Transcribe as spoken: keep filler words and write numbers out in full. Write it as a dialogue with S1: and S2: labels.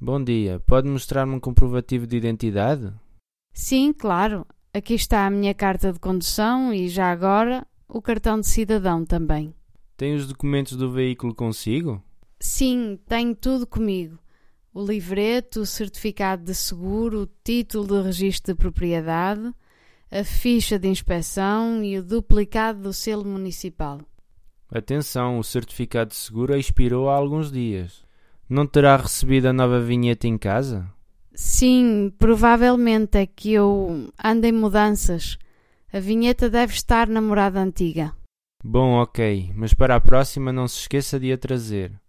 S1: Bom dia, pode mostrar-me um comprovativo de identidade?
S2: Sim, claro. Aqui está a minha carta de condução e, já agora, o cartão de cidadão também.
S1: Tem os documentos do veículo consigo?
S2: Sim, tenho tudo comigo. O livreto, o certificado de seguro, o título de registro de propriedade, a ficha de inspeção e o duplicado do selo municipal.
S1: Atenção, o certificado de seguro expirou há alguns dias. Não terá recebido a nova vinheta em casa?
S2: Sim, provavelmente é que eu ando em mudanças. A vinheta deve estar na morada antiga.
S1: Bom, ok, mas para a próxima não se esqueça de a trazer.